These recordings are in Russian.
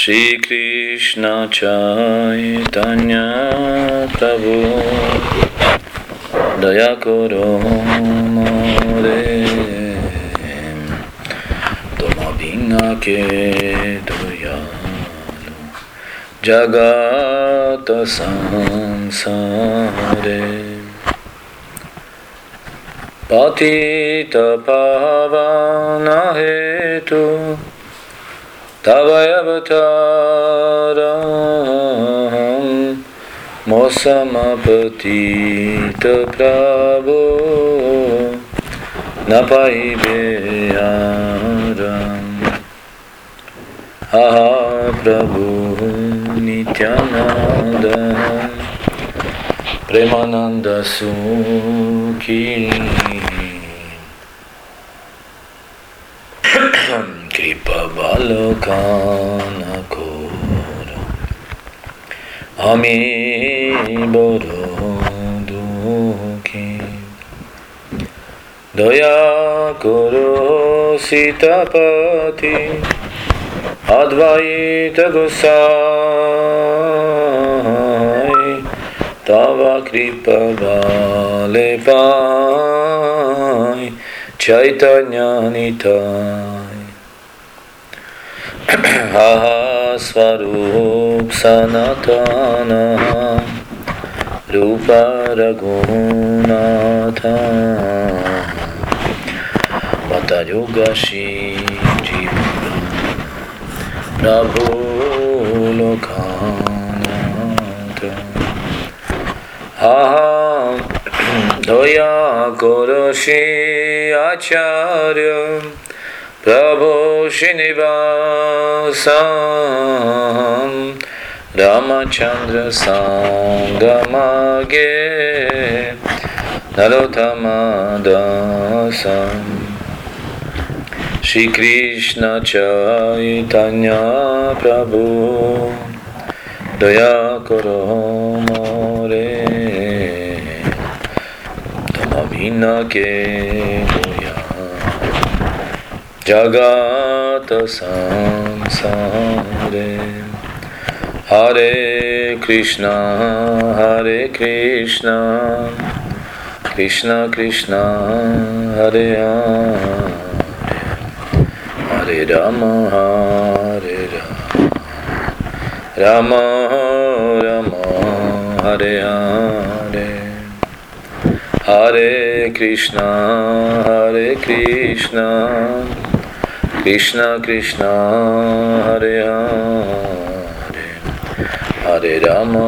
Shri Krishna Chaitanya Prabhu Daya Koro More Toma Bina Ke Doyalu Jagata Sansare Patita Pavana Hetu Tavayavataram Mosamapatita Prabhu Napaibeyaram Aha Prabhu Nityananda Premananda Sukhi Kripa Balokana Koro Ami Boro Dukhi Daya Koro Sitapati Advaita Gosai Tava Kripa Bale Pai Chaitanya Nitai Aha Swarup Sanatana Rupa Raghunatha Vata Yoga Shri Prabhu Lokanatha Aha Doya Koroshi Acharya Prabhu Srinivasam Ramachandra Sangamage Narottama Dasam Shri Krishna Chaitanya Prabhu Daya Koro More Tamabhina Ke Jagata Sansare Hare Krishna Krishna Krishna Hare Hare Hare Rama Rama Rama Hare Hare Hare Krishna Krishna Krishna Hare Hare Hare Rama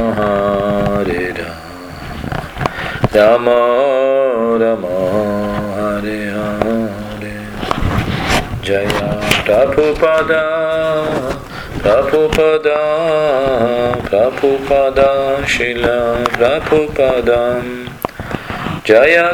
Rama Rama Hare Hare Jaya Prabhupada Srila Prabhupada Jaya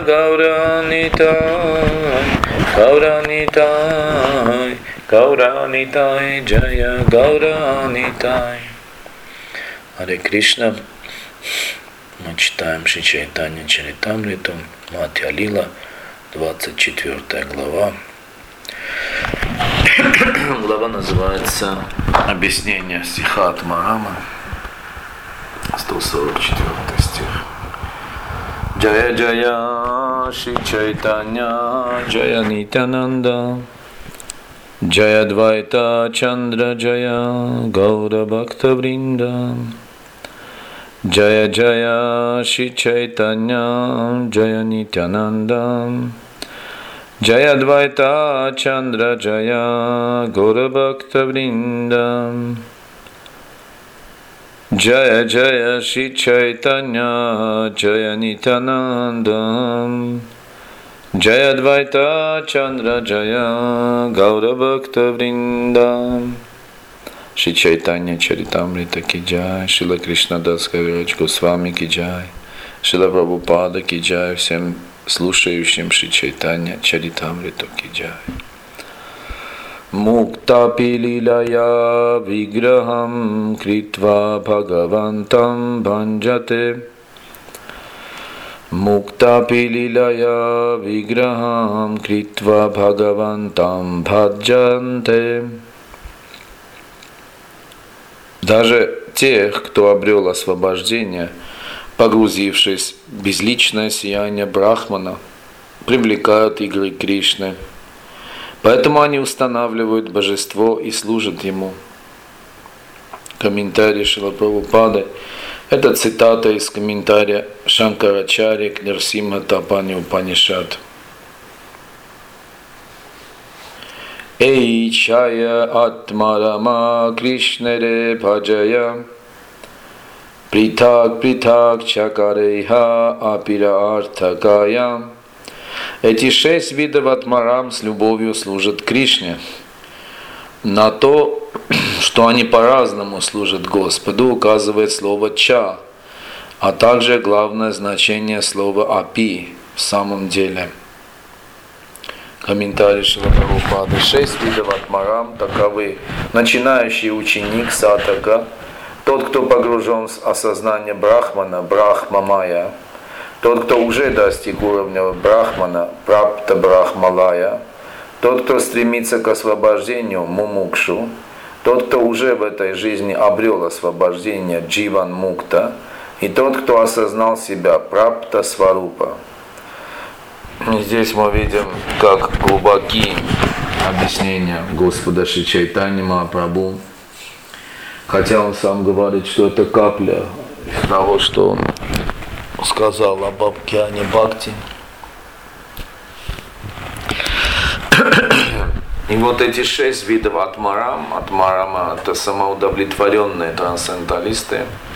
Gauranitai, Jaya Gauranitai. Харе Кришна. Мы читаем Шри Чайтанья Чаритамриту, Мадхья Лила, 24 глава. Глава называется «Объяснение стиха от Марама», 144 стих. Jaya Jaya Shri Chaitanya Jaya Nityananda Jaya Dvaita Chandra Jaya Gaura Bhakta Vrinda Jaya Jaya Shri Chaitanya Jaya Nityananda Jaya Dvaita Chandra Jaya Gaura Bhakta Vrinda Jaya Jaya Shri Chaitanya Jaya Nityananda Jaya Dvaita Chandra Jaya Gaura Bhakta Vrinda Shri Chaitanya Charitamrita Ki Jai, Srila Krishnadas Kaviraj Goswami Ki Jai, Srila Prabhupada Ki Jai, всем слушающим Шри Чайтанья Чаритамриту Ки Jai. Mukta pililaya vigraham kritva bhagavantam bhanjate. Mukta pililaya vigraham kritva bhagavantam bhajante. Даже тех, кто обрел освобождение, погрузившись в безличное сияние Брахмана, привлекают игры Кришны. Поэтому они устанавливают божество и служат ему. Комментарий Шрила Прабхупады. Это цитата из комментария Шанкарачарьи к Нрсимха Тапани Упанишад. Эйчая атмарама Кришнере бхаджая притак чакарейха апира артакая. Эти 6 видов атмарам с любовью служат Кришне. На то, что они по-разному служат Господу, указывает слово «ча», а также главное значение слова «апи» в самом деле. Комментарий Шрила Прабхупады. 6 видов атмарам таковы: начинающий ученик сатака, тот, кто погружен в осознание Брахмана, Брахмамая, тот, кто уже достиг уровня Брахмана, Прапта Брахмалая, тот, кто стремится к освобождению, Мумукшу, тот, кто уже в этой жизни обрел освобождение, Дживан Мукта, и тот, кто осознал себя, Прапта Сварупа. Здесь мы видим, как глубоки объяснения Господа Шри Чайтаньи Махапрабху. Хотя он сам говорит, что это капля из того, что он сказал об Океане Бхакти. И вот эти 6 видов атмарам, атмарама это самоудовлетворенные трансценденталисты.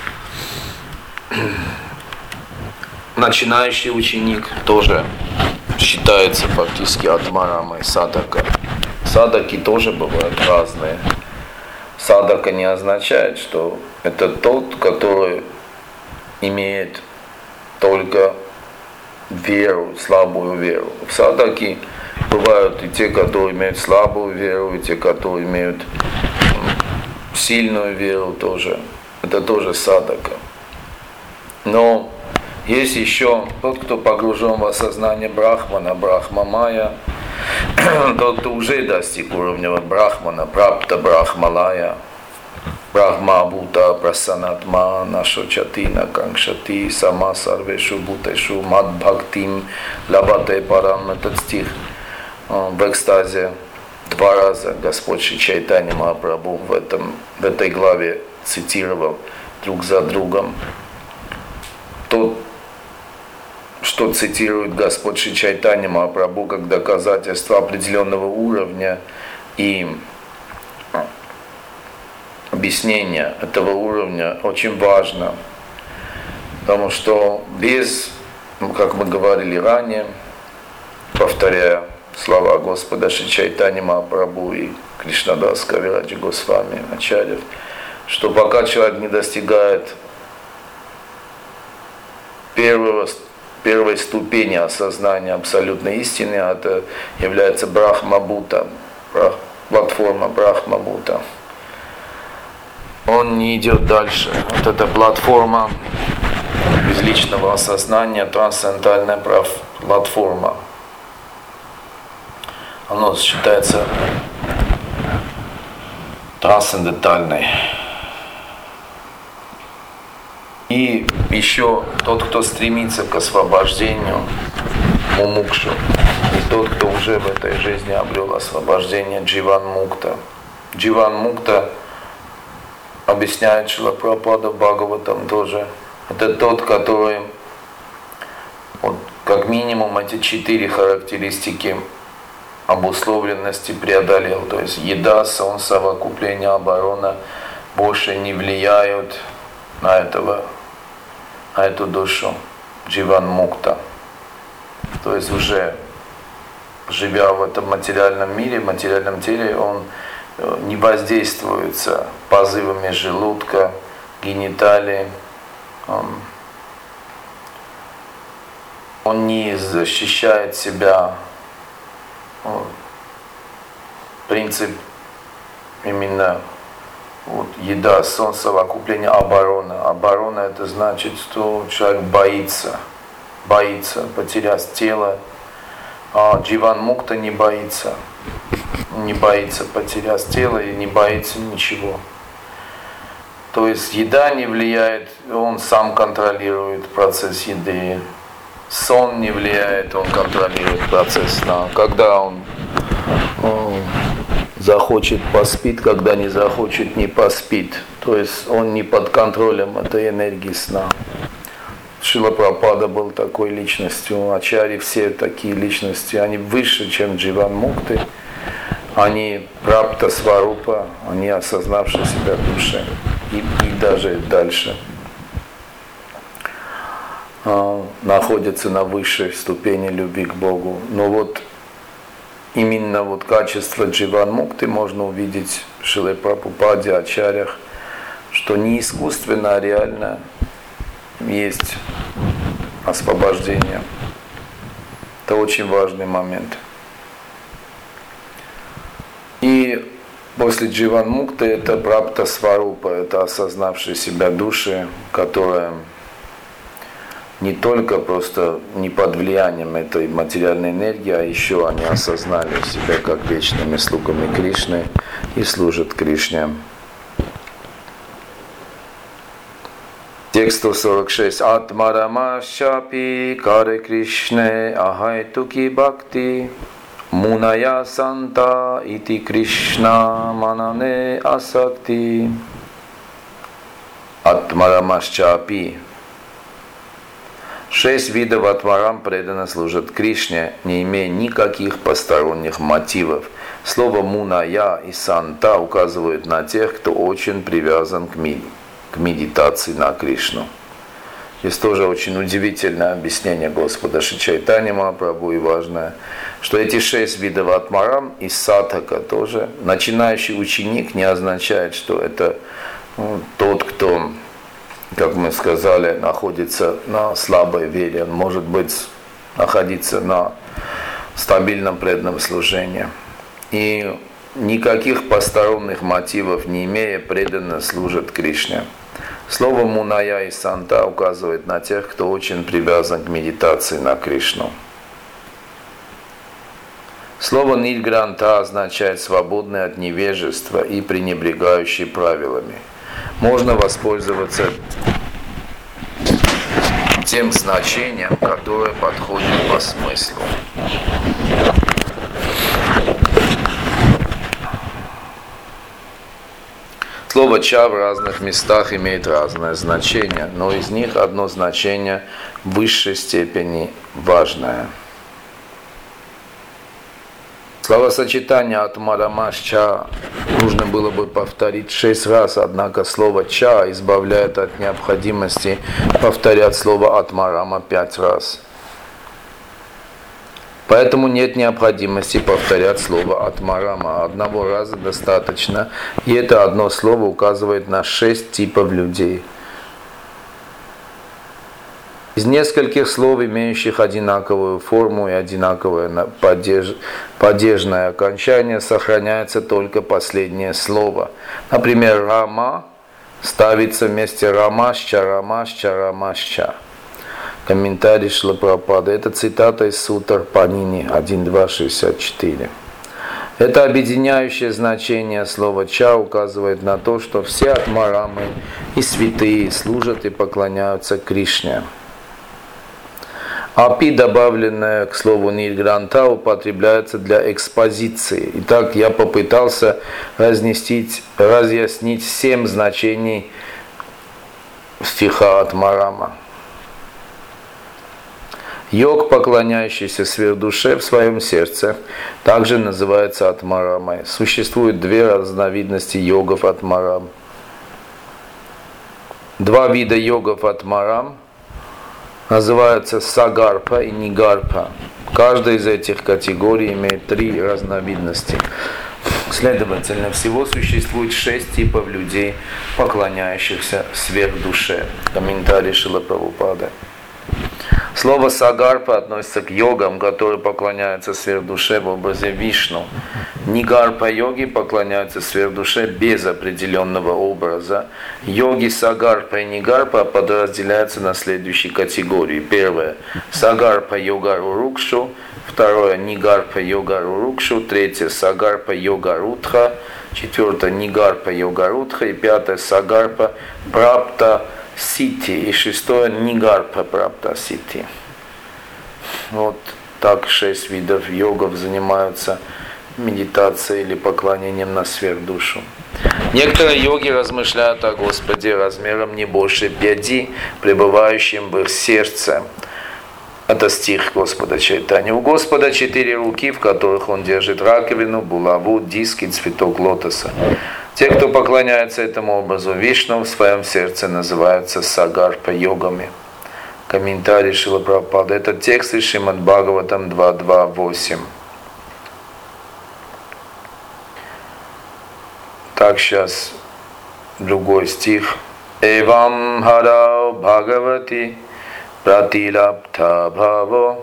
Начинающий ученик тоже считается фактически атмарамой, садака. Садаки тоже бывают разные. Садака не означает, что это тот, который имеет только веру, слабую веру. Садаки бывают и те, которые имеют слабую веру, и те, которые имеют сильную веру тоже. Это тоже садака. Но есть еще тот, кто погружен в осознание Брахмана, Брахмамая, тот, кто уже достиг уровня Брахмана, Прапта Брахмалая, Брахмабута Прасанатма Нашочатина Канкшати Сама Сарвешу Бутешу Мадбхактим Лабате Парам. Этот стих в экстазе 2 раза Господь Шри Чайтанья Махапрабху в этой главе цитировал друг за другом. Тот, что цитирует Господь Шри Чайтанья Махапрабху как доказательство определенного уровня и объяснение этого уровня очень важно, потому что без, как мы говорили ранее, повторяя слова Господа Шри Чайтаньи Махапрабху и Кришнадас Кавираджи Госвами Ачарьев, что пока человек не достигает первой ступени осознания абсолютной истины, это является Брахмабута, платформа Брахмабута. Он не идет дальше. Вот эта платформа безличного осознания, трансцендентальная платформа. Она считается трансцендентальной. И еще тот, кто стремится к освобождению, Мумукшу, и тот, кто уже в этой жизни обрел освобождение, Дживан Мукта. Дживан Мукта объясняет Шрила Прабхупада в Бхагаватам тоже. Это тот, который вот, как минимум эти 4 характеристики обусловленности преодолел. То есть еда, сон, совокупление, оборона больше не влияют на эту душу. Дживан Мукта. То есть уже живя в этом материальном мире, в материальном теле, он не воздействуется позывами желудка, гениталий, он не защищает себя. Принцип именно вот, еда, сон, совокупление, оборона. Оборона это значит, что человек боится потерять тело. А Дживан Мукта не боится потерять тело и не боится ничего. То есть еда не влияет, он сам контролирует процесс еды. Сон не влияет, он контролирует процесс сна. Когда он захочет, поспит, когда не захочет, не поспит. То есть он не под контролем этой энергии сна. Шрила Прабхупада был такой личностью, ачарьи все такие личности, они выше, чем Дживан Мукты, они прапта сварупа, они осознавшие себя в душе и даже дальше находятся на высшей ступени любви к Богу. Но вот именно вот качество Дживан Мукты можно увидеть в Шриле Прабхупаде, ачарьях, что не искусственно, а реально есть освобождение. Это очень важный момент. И после Дживан Мукты это прапта сварупа, это осознавшие себя души, которые не только просто не под влиянием этой материальной энергии, а еще они осознали себя как вечными слугами Кришны и служат Кришне. Текст 146. Атмарамашапи каре Кришне ахайтуки бхакти муная санта ити Кришна манане асакти. Атмарамашапи. 6 видов атмарам преданно служат Кришне, не имея никаких посторонних мотивов. Слово муная и санта указывают на тех, кто очень привязан к медитации на Кришну. Здесь тоже очень удивительное объяснение Господа Шри Чайтаньи Махапрабху и важное, что эти 6 видов атмарам и садхака тоже. Начинающий ученик не означает, что это тот, кто, как мы сказали, находится на слабой вере. Он может быть находиться на стабильном преданном служении. И никаких посторонних мотивов не имея, преданно служат Кришне. Слово муная и санта указывает на тех, кто очень привязан к медитации на Кришну. Слово ниргранта означает свободный от невежества и пренебрегающий правилами. Можно воспользоваться тем значением, которое подходит по смыслу. Слово «ча» в разных местах имеет разное значение, но из них одно значение в высшей степени важное. Словосочетание «атмарамаш-ча» нужно было бы повторить 6 раз, однако слово «ча» избавляет от необходимости повторять слово «атмарама» 5 раз. Поэтому нет необходимости повторять слово «атмарама». Одного раза достаточно, и это одно слово указывает на 6 типов людей. Из нескольких слов, имеющих одинаковую форму и одинаковое падежное окончание, сохраняется только последнее слово. Например, «рама» ставится вместе «рамашча», «рамашча», «рамашча». Комментарий Шрила Прабхупады. Это цитата из Сутр Панини 1.2.64. Это объединяющее значение слова «ча» указывает на то, что все атмарамы и святые служат и поклоняются Кришне. Апи, добавленное к слову ниргранта, употребляется для экспозиции. Итак, я попытался разъяснить 7 значений стиха атмарама. Йог, поклоняющийся сверхдуше в своем сердце, также называется атмарамой. Существует 2 разновидности йогов атмарам. 2 вида йогов атмарам называются сагарпа и нигарпа. Каждая из этих категорий имеет 3 разновидности. Следовательно, всего существует 6 типов людей, поклоняющихся сверхдуше. Комментарий Шрилы Прабхупады. Слово «сагарпа» относится к йогам, которые поклоняются сверхдуше в образе Вишну. Нигарпа-йоги поклоняются сверхдуше без определенного образа. Йоги сагарпа и нигарпа подразделяются на следующие категории. Первое – сагарпа-йога-рурукшу. Второе – нигарпа-йога-рурукшу. Третье – сагарпа-йога-рутха. 4 Нигарпа Йогарудха, и 5 Сагарпа Прапта Сити, и 6 Нигарпа Прапта Сити. Вот так 6 видов йогов занимаются медитацией или поклонением на сверхдушу. Некоторые йоги размышляют о Господе размером не больше пяди, пребывающим в их сердце. Это стих Господа Чайтаньи. У Господа 4 руки, в которых Он держит раковину, булаву, диск и цветок лотоса. Те, кто поклоняется этому образу Вишну, в своем сердце называются сагарпа-йогами. Комментарий Шрила Прабхупады. Это текст из Шримад Бхагаватам 2.2.8. Так, сейчас другой стих. Эвам харау Бхагавати пратилапта бхаво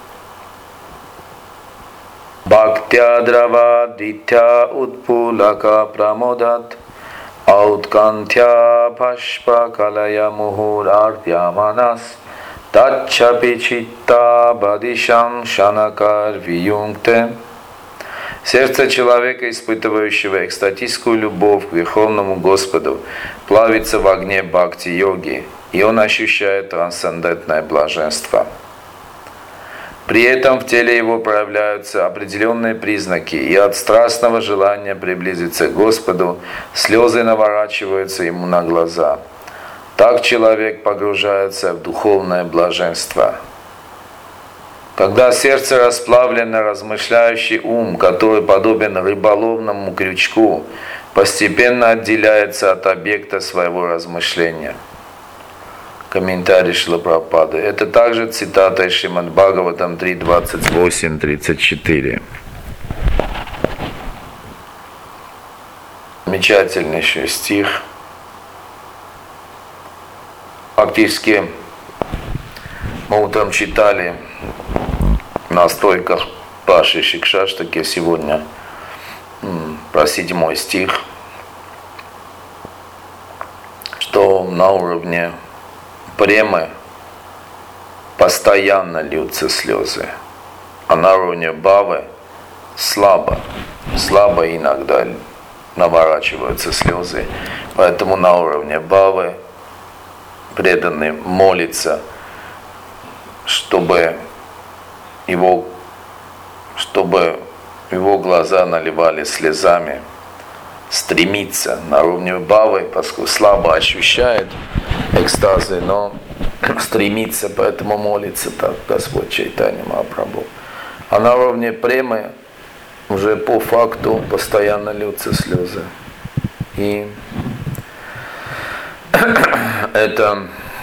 бхактя драва дитя утпулака прамодат ауткантя пашпа калая мухурарпьяманас тачапи читта бадишам шанакар виюнгте. Сердце человека, испытывающего экстатическую любовь к Верховному Господу, плавится в огне бхакти-йоги, и он ощущает трансцендентное блаженство. При этом в теле его проявляются определенные признаки, и от страстного желания приблизиться к Господу слезы наворачиваются ему на глаза. Так человек погружается в духовное блаженство. Когда сердце расплавлено, размышляющий ум, который подобен рыболовному крючку, постепенно отделяется от объекта своего размышления. Комментарий Шрила Прабхупады. Это также цитата из Шримад Бхагаватам 3.28-34. Замечательнейший стих. Фактически мы утром читали на стойках Паши Шикшаштаки сегодня про 7 стих, что на уровне премы постоянно льются слезы, а на уровне бхавы слабо иногда наворачиваются слезы, поэтому на уровне бхавы преданный молится, чтобы его глаза наливались слезами, стремится на уровне бхавы, поскольку слабо ощущает экстазы, но стремится, поэтому молится так Господь Чайтанья Махапрабху. А на уровне премы уже по факту постоянно льются слезы. И это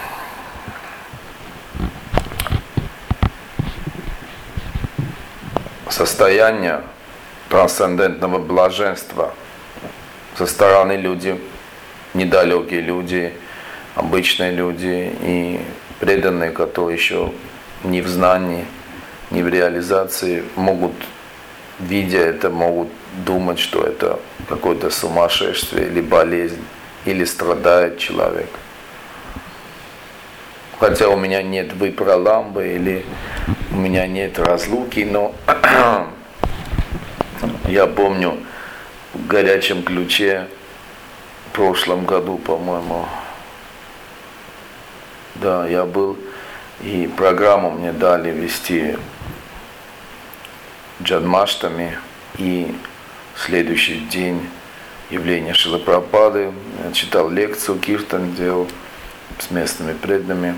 состояние трансцендентного блаженства со стороны люди, недалекие люди, обычные люди и преданные, которые еще не в знании, не в реализации, могут, видя это, могут думать, что это какое-то сумасшествие или болезнь, или страдает человек. Хотя у меня нет випраламбы или у меня нет разлуки, но я помню в горячем ключе в прошлом году, по-моему, да, я был, и программу мне дали вести Джанмаштами, и следующий день явления Шрилы Прабхупады, я читал лекцию, киртан делал с местными преданными,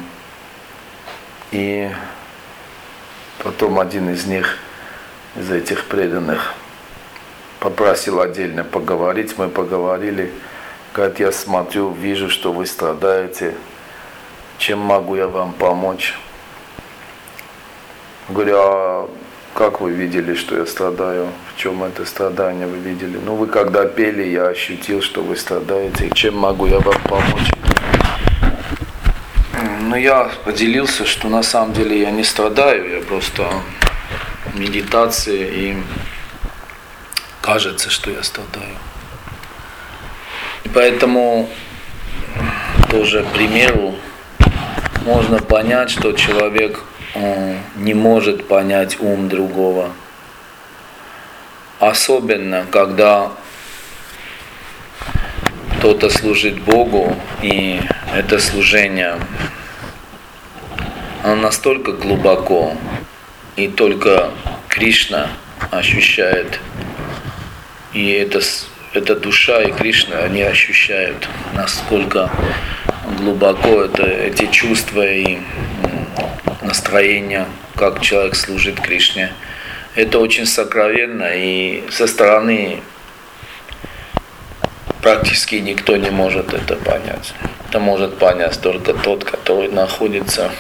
и потом один из них, из этих преданных, попросил отдельно поговорить, мы поговорили, говорит, я смотрю, вижу, что вы страдаете, чем могу я вам помочь? Говорю, а как вы видели, что я страдаю? В чем это страдание вы видели? Ну, вы когда пели, я ощутил, что вы страдаете. Чем могу я вам помочь? Ну, я поделился, что на самом деле я не страдаю, я просто в медитации, и кажется, что я страдаю. И поэтому тоже, к примеру, можно понять, что человек не может понять ум другого. Особенно, когда кто-то служит Богу, и это служение, оно настолько глубоко, и только Кришна ощущает, и эта душа и Кришна, они ощущают, насколько глубоко эти чувства и настроения, как человек служит Кришне. Это очень сокровенно, и со стороны практически никто не может это понять. Это может понять только тот, который находится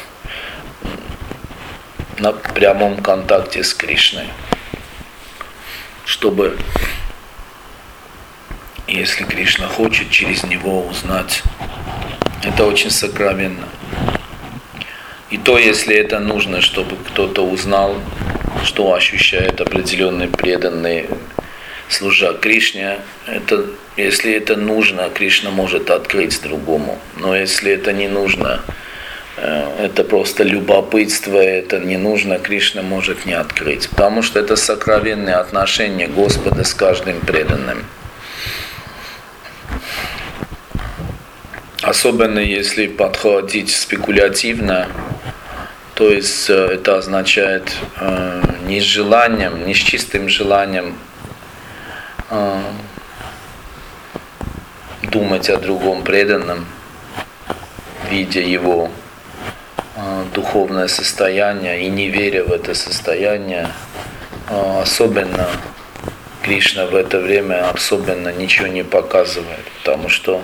на прямом контакте с Кришной. Чтобы, если Кришна хочет, через него узнать. Это очень сокровенно. И то, если это нужно, чтобы кто-то узнал, что ощущает определенный преданный, служа Кришне, если это нужно, Кришна может открыть другому. Но если это не нужно, это просто любопытство, это не нужно, Кришна может не открыть. Потому что это сокровенное отношение Господа с каждым преданным. Особенно если подходить спекулятивно, то есть это означает не с желанием, не с чистым желанием думать о другом преданном, видя его духовное состояние и не веря в это состояние. Особенно Кришна в это время особенно ничего не показывает, потому что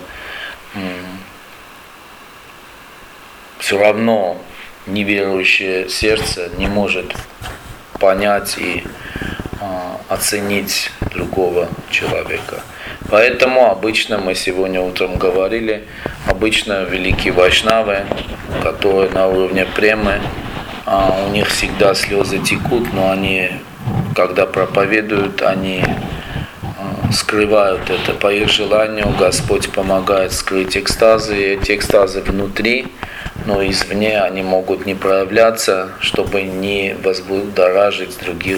все равно неверующее сердце не может понять и оценить другого человека. Поэтому обычно, мы сегодня утром говорили, обычно великие вайшнавы, которые на уровне премы, у них всегда слезы текут, но они, когда проповедуют, они скрывают это по их желанию. Господь помогает скрыть экстазы, и эти экстазы внутри, но извне они могут не проявляться, чтобы не возбудоражить других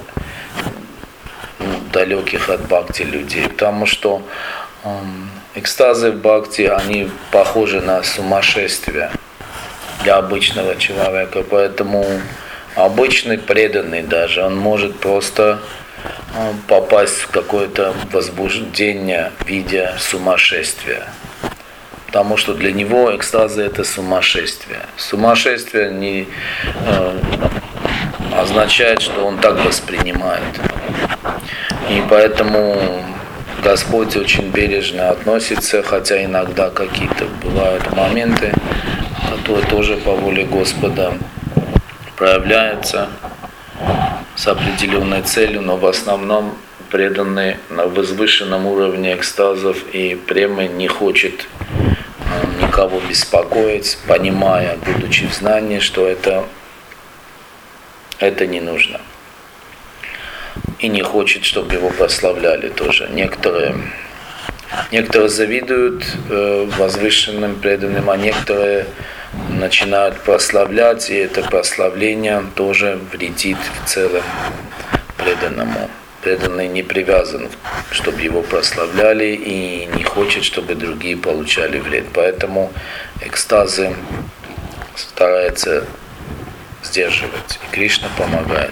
далеких от бхакти людей. Потому что экстазы в бхакти, они похожи на сумасшествие для обычного человека. Поэтому обычный преданный даже, он может просто попасть в какое-то возбуждение в виде сумасшествия. Потому что для него экстазы это сумасшествие. Сумасшествие не означает, что он так воспринимает. И поэтому Господь очень бережно относится, хотя иногда какие-то бывают моменты, которые тоже по воле Господа проявляются с определенной целью, но в основном преданный на возвышенном уровне экстазов и премы не хочет никого беспокоить, понимая, будучи в знании, что это не нужно. И не хочет, чтобы его прославляли тоже. Некоторые завидуют возвышенным преданным, а некоторые начинают прославлять, и это прославление тоже вредит в целом преданному. Преданный не привязан, чтобы его прославляли, и не хочет, чтобы другие получали вред. Поэтому экстазы старается сдерживать, и Кришна помогает.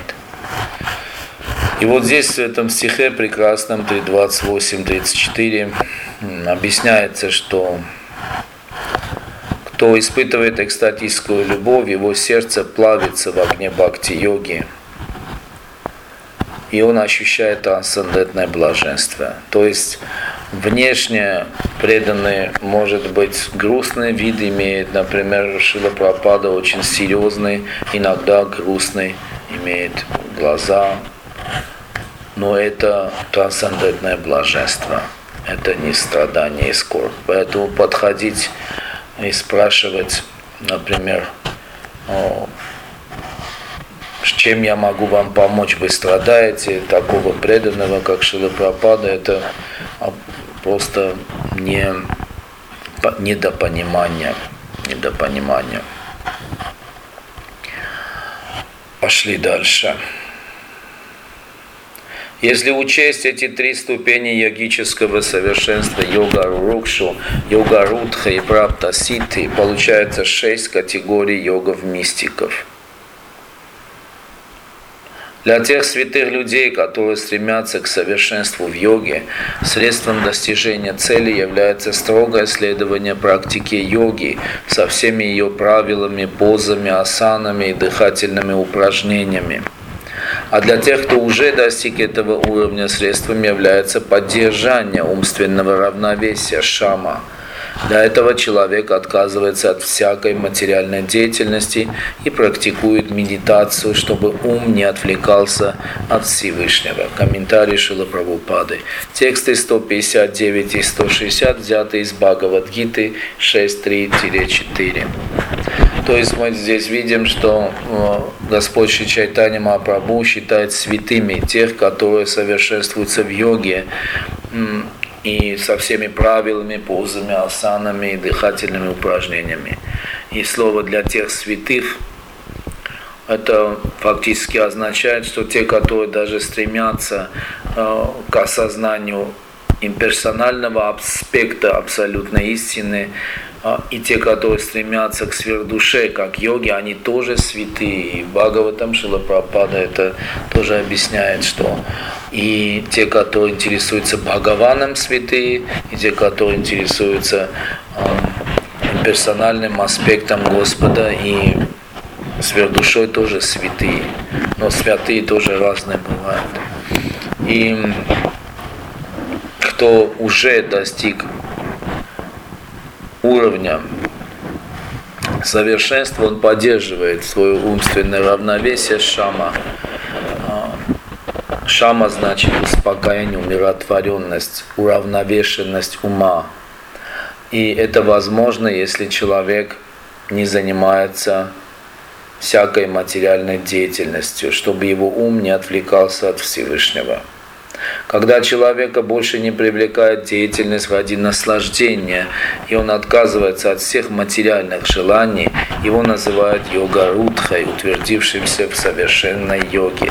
И вот здесь в этом стихе прекрасном 3.28-34 объясняется, что кто испытывает экстатическую любовь, его сердце плавится в огне бхакти-йоги, и он ощущает трансцендентное блаженство. То есть внешне преданный может быть грустный вид имеет, например, Шрила Прабхупада очень серьезный, иногда грустный, имеет глаза, но это трансцендентное блаженство, это не страдание и скорбь. Поэтому подходить и спрашивать, например, с чем я могу вам помочь, вы страдаете, такого преданного, как Шрила Прабхупада, это просто недопонимание. Пошли дальше. Если учесть эти три ступени йогического совершенства, йога рукшу, йога рудха и прапта ситхи, получается 6 категорий йогов-мистиков. Для тех святых людей, которые стремятся к совершенству в йоге, средством достижения цели является строгое следование практике йоги со всеми ее правилами, позами, асанами и дыхательными упражнениями. А для тех, кто уже достиг этого уровня, средством является поддержание умственного равновесия, шама. Для этого человек отказывается от всякой материальной деятельности и практикует медитацию, чтобы ум не отвлекался от Всевышнего. Комментарий Шрила Прабхупады. Тексты 159 и 160 взяты из Бхагавад-гиты 6.3-4. То есть мы здесь видим, что Господь Шри Чайтанья Махапрабху считает святыми тех, которые совершенствуются в йоге, и со всеми правилами, позами, асанами и дыхательными упражнениями. И слово для тех святых, это фактически означает, что те, которые даже стремятся к осознанию имперсонального аспекта абсолютной истины, и те, которые стремятся к сверхдуше, как йоги, они тоже святые. И в Бхагаватам Шрила Прабхупада это тоже объясняет, что и те, которые интересуются Бхагаваном, святые, и те, которые интересуются персональным аспектом Господа и сверхдушой, тоже святые. Но святые тоже разные бывают. И кто уже достиг уровня совершенства, он поддерживает свое умственное равновесие шама. Шама значит успокоение, умиротворенность, уравновешенность ума. И это возможно, если человек не занимается всякой материальной деятельностью, чтобы его ум не отвлекался от Всевышнего. Когда человека больше не привлекает деятельность ради наслаждения, и он отказывается от всех материальных желаний, его называют йога-рудхой, утвердившимся в совершенной йоге.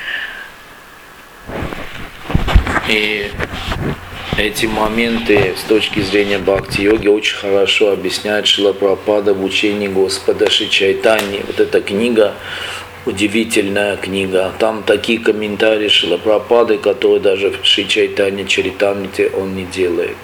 И эти моменты с точки зрения бхакти-йоги очень хорошо объясняет Шрила Прабхупада в учении Господа Шри Чайтаньи. Вот эта книга, удивительная книга. Там такие комментарии Шрила Прабхупады, которые даже в Шри Чайтанья Чаритамрите он не делает.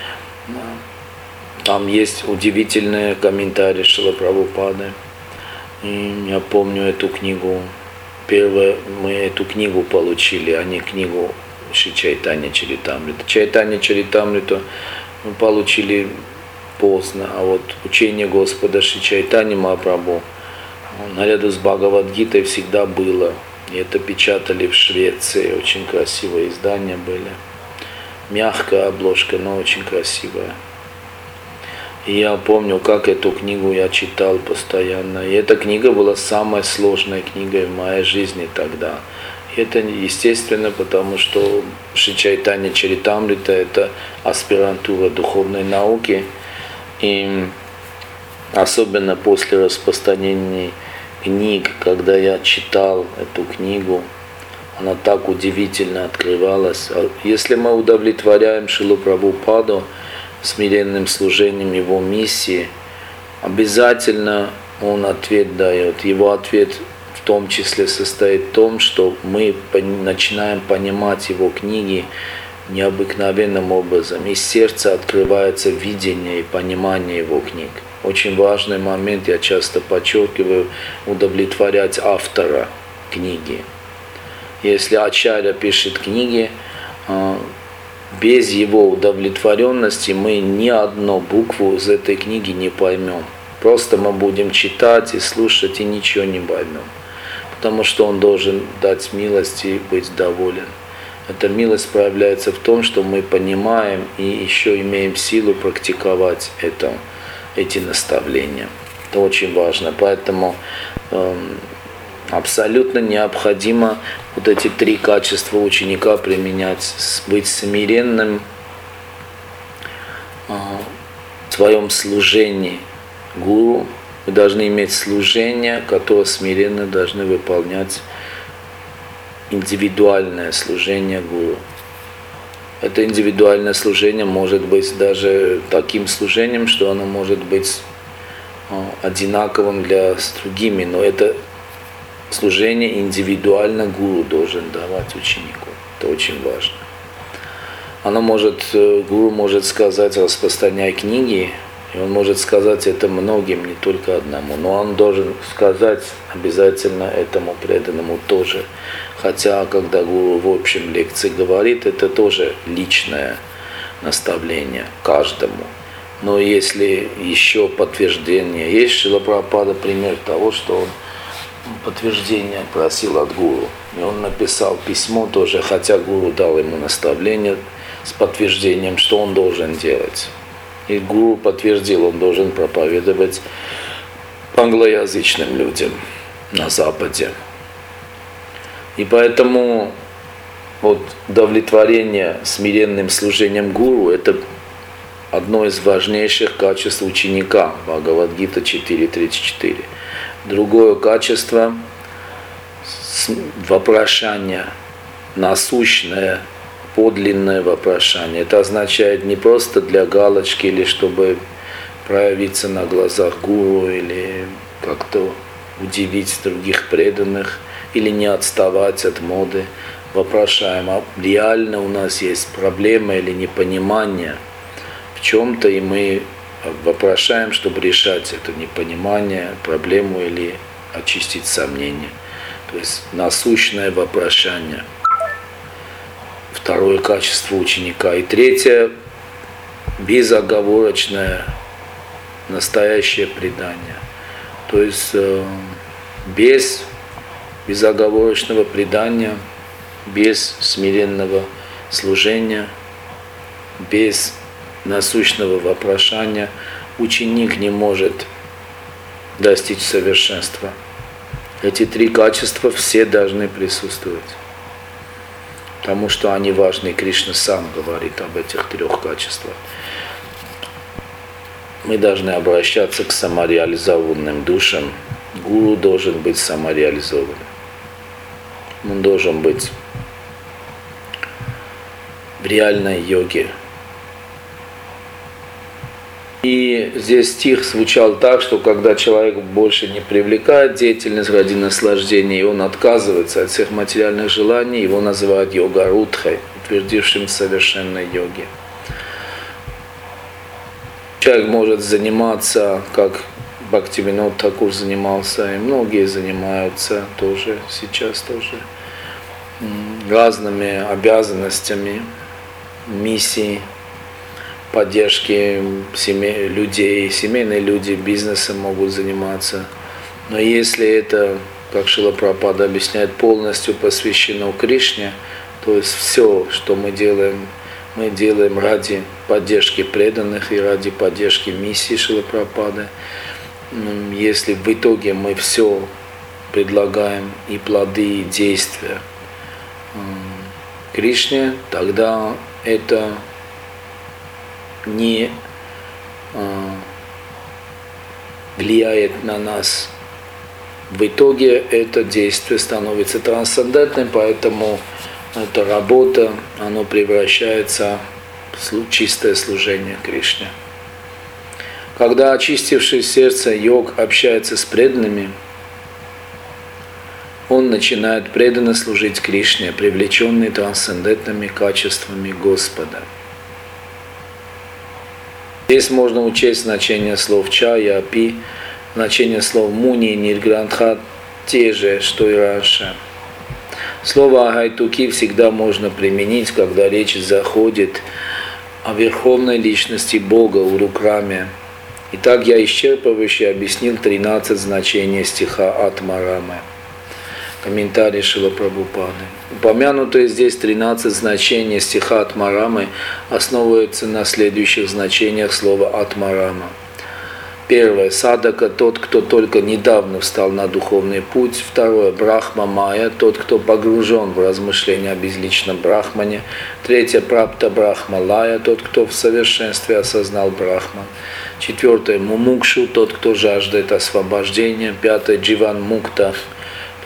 Там есть удивительные комментарии Шрила Прабхупады. И я помню эту книгу. Первое, мы эту книгу получили, а не книгу Шри Чайтанья Чаритамрита. Чайтанья Чаритамриту мы получили поздно, а вот учение Господа Шри Чайтаньи Махапрабху наряду с Бхагавад-гитой всегда было. И это печатали в Швеции. Очень красивые издания были. Мягкая обложка, но очень красивая. И я помню, как эту книгу я читал постоянно. И эта книга была самой сложной книгой в моей жизни тогда. И это естественно, потому что Шри Чайтанья Чаритамрита – это аспирантура духовной науки. И особенно после распространения книг, когда я читал эту книгу, она так удивительно открывалась. Если мы удовлетворяем Шрилу Прабхупаду смиренным служением его миссии, обязательно он ответ дает. Его ответ в том числе состоит в том, что мы начинаем понимать его книги необыкновенным образом. Из сердца открывается видение и понимание его книг. Очень важный момент, я часто подчеркиваю, удовлетворять автора книги. Если ачарья пишет книги, без его удовлетворенности мы ни одну букву из этой книги не поймем. Просто мы будем читать и слушать и ничего не поймем. Потому что он должен дать милость и быть доволен. Эта милость проявляется в том, что мы понимаем и еще имеем силу практиковать эти наставления. Это очень важно. Поэтому абсолютно необходимо вот эти три качества ученика применять. Быть смиренным в своем служении гуру. Мы должны иметь служение, которое смиренно должны выполнять индивидуальное служение гуру. Это индивидуальное служение может быть даже таким служением, что оно может быть одинаковым с другими, но это служение индивидуально гуру должен давать ученику. Это очень важно. Гуру может сказать, распространяй книги, и он может сказать это многим, не только одному, но он должен сказать обязательно этому преданному тоже. Хотя, когда гуру в общем лекции говорит, это тоже личное наставление каждому. Но если еще подтверждение есть, Шрила Прабхупада пример того, что он подтверждение просил от гуру. И он написал письмо тоже, хотя гуру дал ему наставление с подтверждением, что он должен делать. И гуру подтвердил, он должен проповедовать англоязычным людям на Западе. И поэтому удовлетворение смиренным служением гуру – это одно из важнейших качеств ученика. Бхагавад-гита 4.34. Другое качество – вопрошание, насущное, подлинное вопрошание. Это означает не просто для галочки или чтобы проявиться на глазах гуру или как-то удивить других преданных или не отставать от моды. Вопрошаем, а реально у нас есть проблема или непонимание в чем-то, и мы вопрошаем, чтобы решать это непонимание, проблему или очистить сомнения. То есть насущное вопрошание. Второе качество ученика. И третье – безоговорочное, настоящее предание. То есть без безоговорочного предания, без смиренного служения, без насущного вопрошания ученик не может достичь совершенства. Эти три качества все должны присутствовать, потому что они важны. Кришна сам говорит об этих трех качествах. Мы должны обращаться к самореализованным душам. Гуру должен быть самореализованным. Он должен быть в реальной йоге. И здесь стих звучал так, что когда человек больше не привлекает деятельность ради наслаждения, и он отказывается от всех материальных желаний, его называют йога-рудхой, утвердившим совершенной йоге. Человек может заниматься, как Бхактивинод Тхакур занимался, и многие занимаются тоже, сейчас тоже, разными обязанностями, миссией, поддержки людей, семейные люди бизнесом могут заниматься. Но если это, как Шрила Прабхупада объясняет, полностью посвящено Кришне, то есть все, что мы делаем ради поддержки преданных и ради поддержки миссии Шрилы Прабхупады. Если в итоге мы все предлагаем и плоды, и действия Кришне, тогда это не влияет на нас. В итоге это действие становится трансцендентным, поэтому эта работа, оно превращается в чистое служение Кришне. Когда очистивший сердце йог общается с преданными, он начинает преданно служить Кришне, привлеченный трансцендентными качествами Господа. Здесь можно учесть значение слов чая, апи, значение слов муни, ниргрантха, те же, что и раньше. Слово агайтуки всегда можно применить, когда речь заходит о верховной личности Бога Урукраме. Итак, я исчерпывающе объяснил 13 значений стиха Атмарамы. Комментарий Шрила Прабхупады. Упомянутые здесь 13 значений стиха Атмарамы основываются на следующих значениях слова Атмарама. Первое. Садака – тот, кто только недавно встал на духовный путь. Второе. Брахма Майя – тот, кто погружен в размышления о безличном Брахмане. Третье. Прапта Брахма Лая – тот, кто в совершенстве осознал Брахман. Четвертое. Мумукшу – тот, кто жаждет освобождения. Пятое. Дживан Мукта –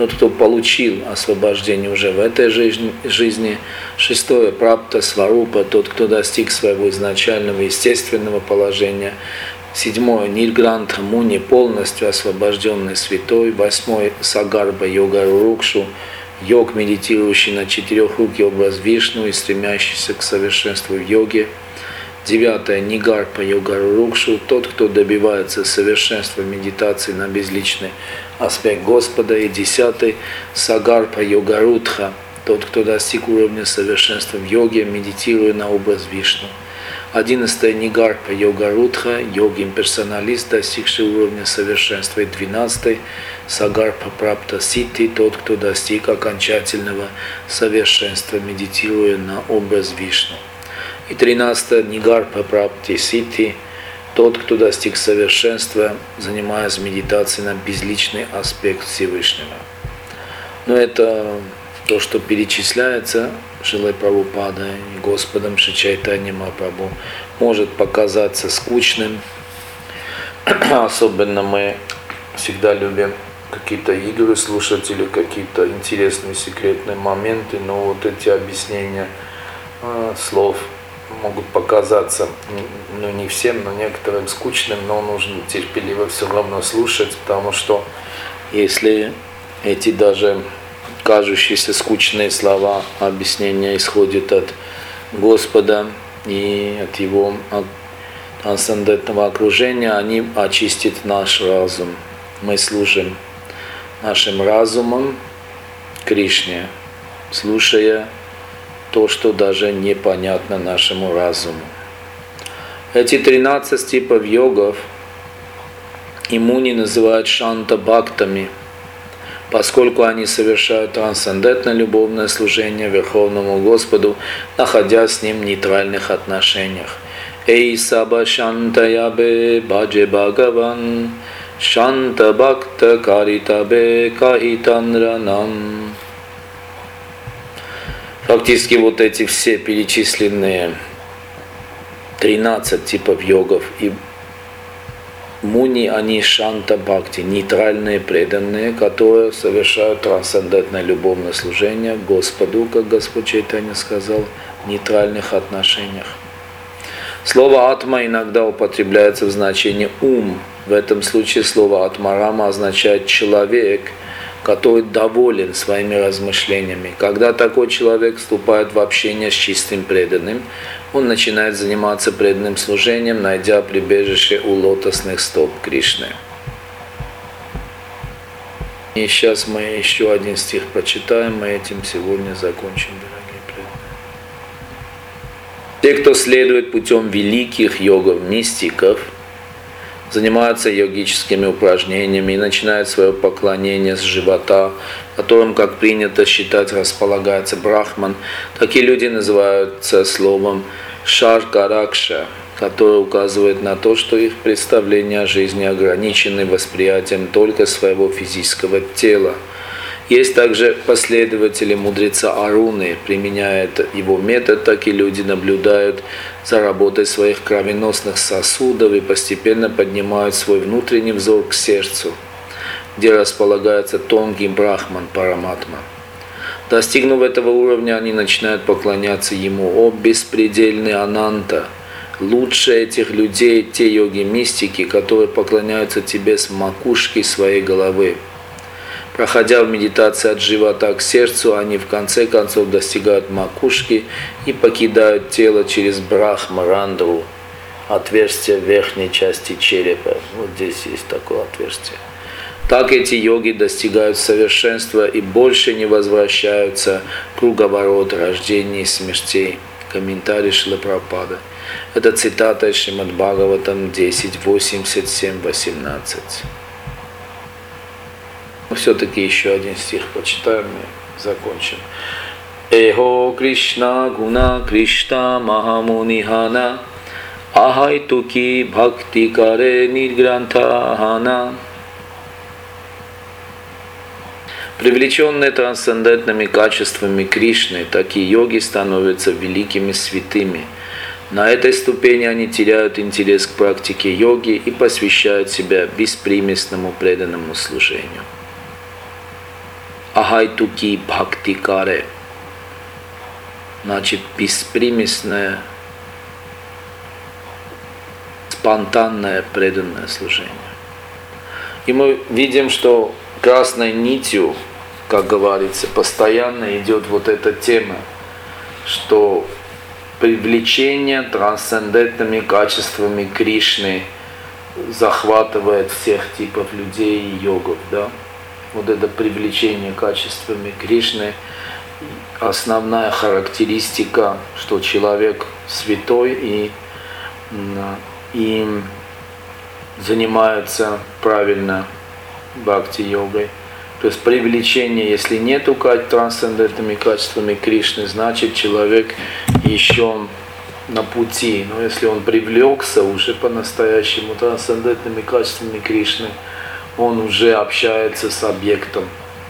тот, кто получил освобождение уже в этой жизни. 6. Прапта сварупа, тот, кто достиг своего изначального естественного положения. 7. Ниргрантха муни, полностью освобожденный святой. 8. Сагарба йога рукшу, йог, медитирующий на четырехрукий образ Вишну и стремящийся к совершенству в йоге. 9. Нигарпа йога рукшу, тот, кто добивается совершенства медитации на безличный аспект Господа. И 10. Сагарпа йога рудха, тот, кто достиг уровня совершенства в йоге, медитируя на образ Вишну. 11. Нигарпа йога рудха, йогин-персоналист, достигший уровня совершенства. И 12. Сагарпа прапта сити, тот, кто достиг окончательного совершенства, медитируя на образ Вишну. И 13. Нигарпа прапти сити, тот, кто достиг совершенства, занимаясь медитацией на безличный аспект Всевышнего. Но это то, что перечисляется Шрилой Прабхупадой и Господом Шри Чайтанья Махапрабху, может показаться скучным. Особенно мы всегда любим какие-то игры слушать или какие-то интересные секретные моменты, но вот эти объяснения слов могут показаться, ну не всем, но некоторым скучным, но нужно терпеливо все равно слушать, потому что если эти даже кажущиеся скучные слова, объяснения исходят от Господа и от Его трансцендентного окружения, они очистят наш разум. Мы служим нашим разумом Кришне, слушая то, что даже непонятно нашему разуму. Эти 13 типов йогов и муни называют шанта-бхактами, поскольку они совершают трансцендентное любовное служение Верховному Господу, находясь с Ним в нейтральных отношениях. Эй саба шантаябе баджи бхагаван, шанта бхакта каритабе кахитанранам. Фактически вот эти все перечисленные 13 типов йогов и муни, они шанта бхакти, нейтральные преданные, которые совершают трансцендентное любовное служение Господу, как Господь Чайтанья сказал, в нейтральных отношениях. Слово атма иногда употребляется в значении ум. В этом случае слово атмарама означает человек, который доволен своими размышлениями. Когда такой человек вступает в общение с чистым преданным, он начинает заниматься преданным служением, найдя прибежище у лотосных стоп Кришны. И сейчас мы еще один стих прочитаем, мы этим сегодня закончим, дорогие преданные. Те, кто следует путем великих йогов-мистиков, занимаются йогическими упражнениями и начинают свое поклонение с живота, которым, как принято считать, располагается брахман. Такие люди называются словом шаркаракша, которое указывает на то, что их представления о жизни ограничены восприятием только своего физического тела. Есть также последователи мудреца Аруны. Применяя его метод, такие люди наблюдают за работой своих кровеносных сосудов и постепенно поднимают свой внутренний взор к сердцу, где располагается тонкий брахман Параматма. Достигнув этого уровня, они начинают поклоняться ему. О беспредельный Ананта! Лучше этих людей те йоги-мистики, которые поклоняются тебе с макушки своей головы. Проходя в медитации от живота к сердцу, они в конце концов достигают макушки и покидают тело через брахмарандру, отверстие в верхней части черепа. Вот здесь есть такое отверстие. Так эти йоги достигают совершенства и больше не возвращаются в круговорот рождений и смертей. Комментарий Шрилы Прабхупады. Это цитата из Шримад Бхагаватам 10.87-18. Все-таки еще один стих почитаем и закончим. Эхо Кришна Гуна Кришна Махамунихана Ахайтуки Бхакти Каре Ниргрантахана. Привлеченные трансцендентными качествами Кришны, такие йоги становятся великими святыми. На этой ступени они теряют интерес к практике йоги и посвящают себя беспримесному преданному служению. Агайтуки бхактикаре. Значит, беспримесное, спонтанное преданное служение. И мы видим, что красной нитью, как говорится, постоянно идет вот эта тема, что привлечение трансцендентными качествами Кришны захватывает всех типов людей и йогов. Да? Вот это привлечение качествами Кришны, основная характеристика, что человек святой и занимается правильно бхакти-йогой. То есть привлечение, если нету трансцендентными качествами Кришны, значит человек еще на пути. Но если он привлекся уже по-настоящему трансцендентными качествами Кришны, он уже общается с объектом,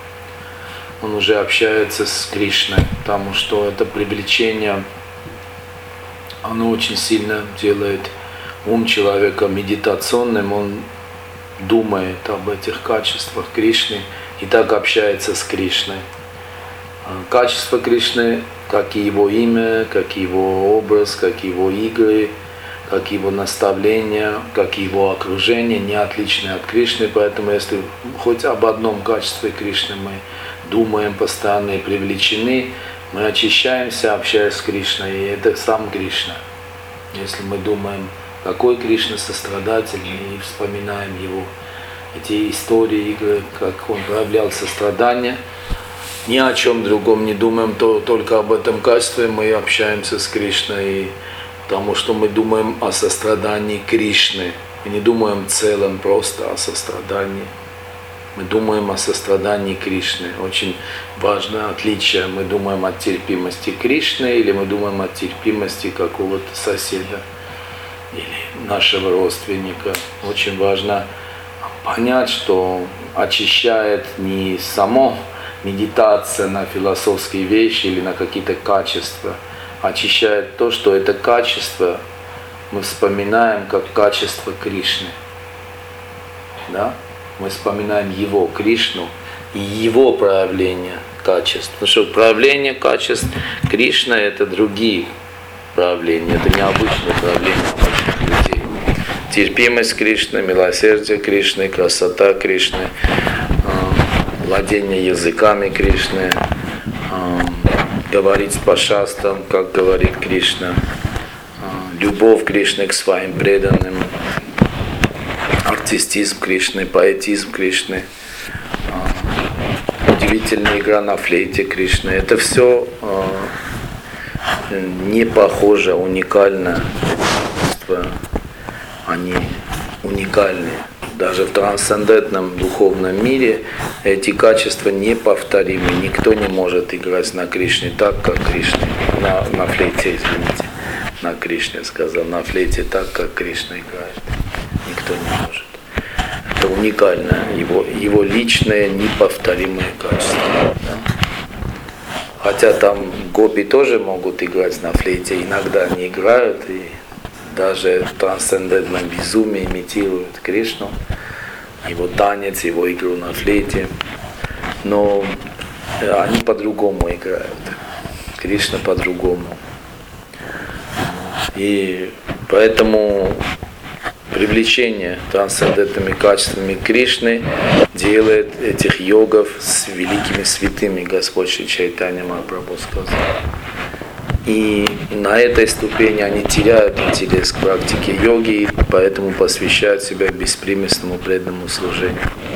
он уже общается с Кришной, потому что это привлечение, оно очень сильно делает ум человека медитационным, он думает об этих качествах Кришны и так общается с Кришной. Качество Кришны, как и его имя, как и его образ, как и его игры, как и его наставления, как и его окружение, не отличны от Кришны. Поэтому если хоть об одном качестве Кришны мы думаем постоянно и привлечены, мы очищаемся, общаясь с Кришной, и это сам Кришна. Если мы думаем, какой Кришна сострадательный, и вспоминаем его эти истории, игры, как он проявлял сострадание, ни о чем другом не думаем, то только об этом качестве мы общаемся с Кришной, потому что мы думаем о сострадании Кришны. Мы не думаем в целом просто о сострадании. Мы думаем о сострадании Кришны. Очень важное отличие. Мы думаем о терпимости Кришны или мы думаем о терпимости какого-то соседа или нашего родственника. Очень важно понять, что очищает не само медитация на философские вещи или на какие-то качества, очищает то, что это качество мы вспоминаем как качество Кришны. Да? Мы вспоминаем его, Кришну, и его проявление качеств. Потому что проявление качеств Кришны — это другие проявления, это необычные проявления обычных людей. Терпимость Кришны, милосердие Кришны, красота Кришны, владение языками Кришны, говорить по шастрам, как говорит Кришна, любовь Кришны к своим преданным, артистизм Кришны, поэтизм Кришны, удивительная игра на флейте Кришны. Это все не похоже, уникально. Они уникальны. Даже в трансцендентном духовном мире эти качества неповторимы. Никто не может играть на Кришне так, как Кришна. На флейте, извините. На Кришне сказал. На флейте так, как Кришна играет. Никто не может. Это уникально. Его личное, неповторимое качество. Да? Хотя там гопи тоже могут играть на флейте. Иногда они играют и даже в трансцендентном безумии имитируют Кришну, его танец, его игру на флейте. Но они по-другому играют. Кришна по-другому. И поэтому привлечение трансцендентными качествами Кришны делает этих йогов с великими святыми, Господь Шри Чайтанья Махапрабху сказал. И на этой ступени они теряют интерес к практике йоги, и поэтому посвящают себя беспримесному преданному служению.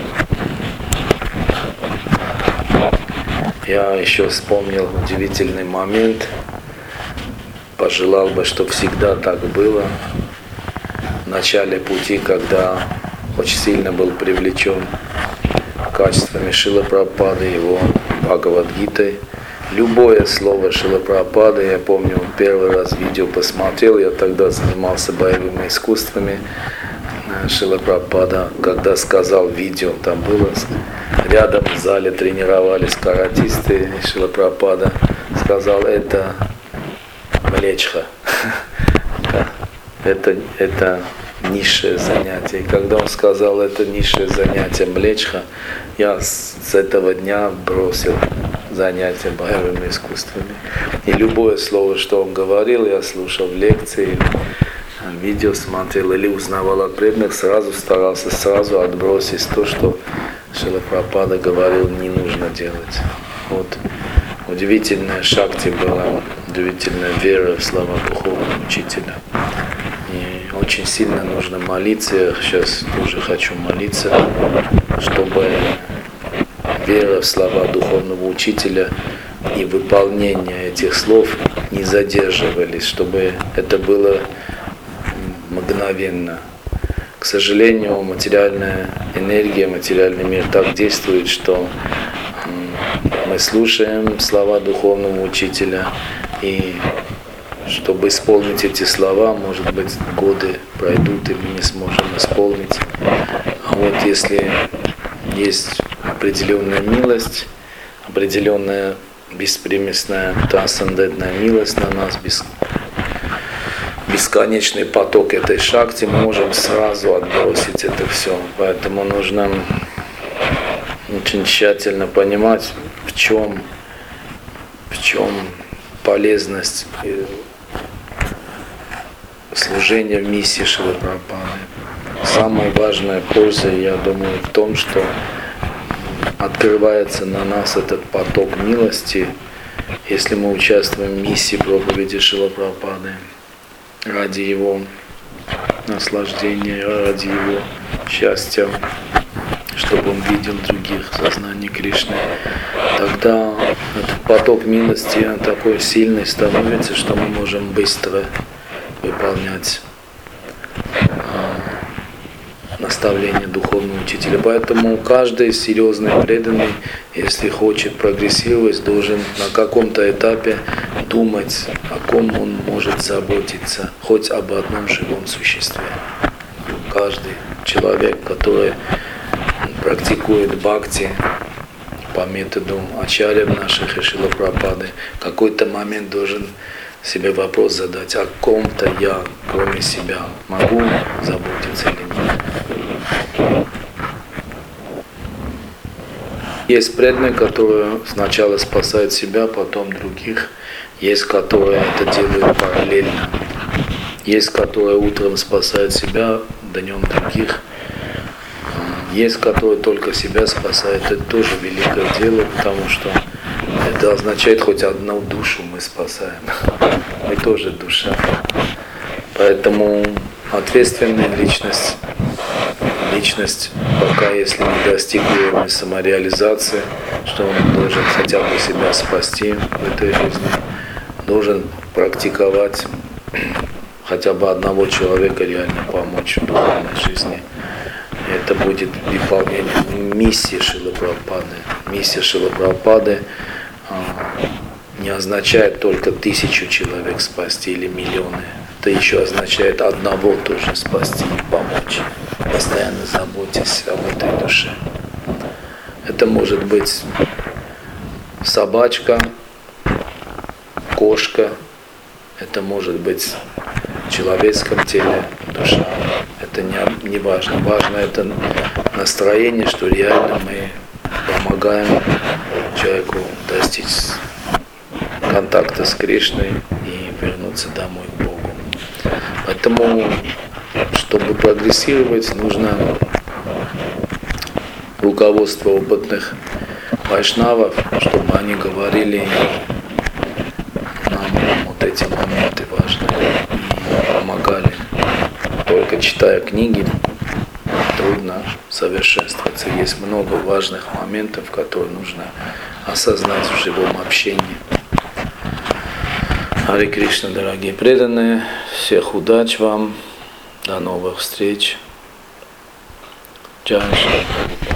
Я еще вспомнил удивительный момент. Пожелал бы, чтобы всегда так было. В начале пути, когда очень сильно был привлечен качествами Шрила Прабхупады, его Бхагавад-гитой. Любое слово Шрила Прабхупады, я помню, первый раз видео посмотрел, я тогда занимался боевыми искусствами. Шрила Прабхупада, когда сказал видео, там было, рядом в зале тренировались каратисты, и Шрила Прабхупада сказал, это млечха, это низшее занятие. И когда он сказал это низшее занятие млечха, я с этого дня бросил занятия боевыми искусствами. И любое слово, что он говорил, я слушал в лекции, видео смотрел или узнавал от преданных, сразу старался отбросить то, что Шрила Прабхупада говорил, не нужно делать. Вот удивительная шакти была, удивительная вера в слова духовного учителя. И очень сильно нужно молиться, я сейчас тоже хочу молиться, чтобы вера в слова духовного учителя и выполнение этих слов не задерживались, чтобы это было мгновенно. К сожалению, материальная энергия, материальный мир так действует, что мы слушаем слова духовного учителя, и чтобы исполнить эти слова, может быть, годы пройдут, и мы не сможем исполнить. А вот если есть определенная милость, определенная беспримесная трансцендентная милость на нас, бесконечный поток этой шакти, мы можем сразу отбросить это все. Поэтому нужно очень тщательно понимать, в чем полезность служения в миссии Шрилы Прабхупады. Самая важная польза, я думаю, в том, что открывается на нас этот поток милости, если мы участвуем в миссии проповеди Шрилы Прабхупады ради его наслаждения, ради его счастья, чтобы он видел других в сознании Кришны. Тогда этот поток милости такой сильный становится, что мы можем быстро выполнять наставления духовного учителя. Поэтому каждый серьезный преданный, если хочет прогрессировать, должен на каком-то этапе думать, о ком он может заботиться, хоть об одном живом существе. Каждый человек, который практикует бхакти по методу ачарьев наших и Шрилы Прабхупады, в какой-то момент должен себе вопрос задать, о ком-то я, кроме себя, могу заботиться или нет. Есть преданные, которые сначала спасают себя, потом других. Есть, которые это делают параллельно. Есть, которые утром спасают себя, днем других. Есть, которые только себя спасают. Это тоже великое дело, потому что это означает, хоть одну душу мы спасаем. Мы тоже душа. Поэтому ответственная личность, пока если не достиг уровня самореализации, что он должен хотя бы себя спасти в этой жизни, должен практиковать хотя бы одного человека реально помочь в духовной жизни. Это будет выполнение миссии Шрилы Прабхупады. Миссия Шрилы Прабхупады не означает только 1000 человек спасти или миллионы. Это еще означает одного тоже спасти и помочь. Постоянно заботьтесь об этой душе. Это может быть собачка, кошка. Это может быть в человеческом теле душа. Это не важно. Важно это настроение, что реально мы помогаем человеку достичь контакта с Кришной и вернуться домой к Богу. Поэтому, чтобы прогрессировать, нужно руководство опытных вайшнавов, чтобы они говорили нам вот эти моменты важные и помогали. Только читая книги, трудно совершенствоваться. Есть много важных моментов, которые нужно осознать в живом общении. Харе Кришна, дорогие преданные, всех удач вам, до новых встреч. Джай Шри Прабхупада.